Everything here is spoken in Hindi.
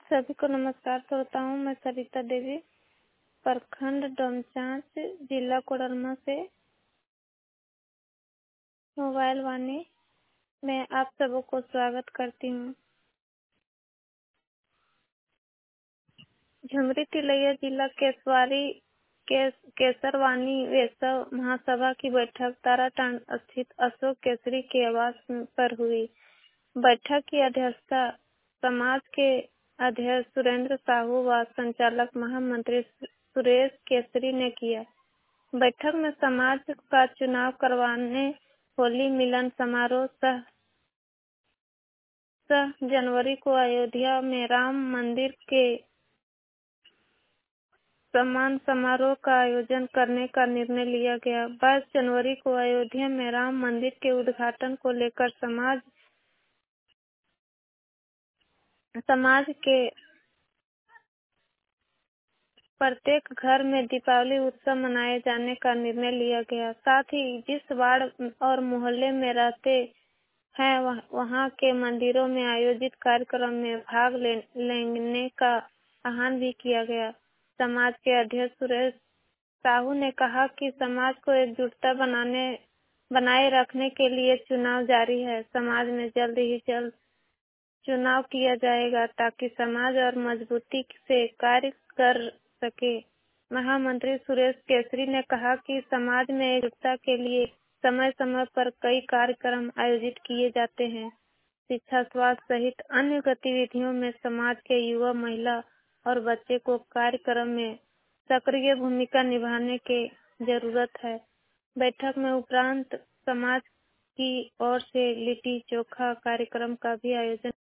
सभी को नमस्कार करता हूँ। मैं सरिता देवी, प्रखंड डोमचांच, जिला कोडरमा से मोबाइल वाणी में आप सबों को स्वागत करती हूँ। झुमरी तिलैया जिला केसरवानी वैष्णव महासभा की बैठक ताराटांड स्थित अशोक केसरी के आवास पर हुई। बैठक की अध्यक्षता समाज के अध्यक्ष सुरेंद्र साहू व संचालक महामंत्री सुरेश केसरी ने किया। बैठक में समाज का चुनाव करवाने होली मिलन समारोह सह जनवरी को अयोध्या में राम मंदिर के सम्मान समारोह का आयोजन करने का निर्णय लिया गया। 22 जनवरी को अयोध्या में राम मंदिर के उद्घाटन को लेकर समाज के प्रत्येक घर में दीपावली उत्सव मनाए जाने का निर्णय लिया गया। साथ ही जिस वार्ड और मोहल्ले में रहते हैं वहां के मंदिरों में आयोजित कार्यक्रम में भाग लेने का आह्वान भी किया गया। समाज के अध्यक्ष सुरेश साहू ने कहा कि समाज को एकजुटता बनाए रखने के लिए चुनाव जारी है। समाज में जल्द ही जल्द चुनाव किया जाएगा ताकि समाज और मजबूती से कार्य कर सके। महामंत्री सुरेश केसरी ने कहा कि समाज में एकजुटता के लिए समय समय पर कई कार्यक्रम आयोजित किए जाते हैं। शिक्षा, स्वास्थ्य सहित अन्य गतिविधियों में समाज के युवा, महिला और बच्चे को कार्यक्रम में सक्रिय भूमिका निभाने की जरूरत है। बैठक में उपरांत समाज की ओर से लिट्टी चोखा कार्यक्रम का भी आयोजन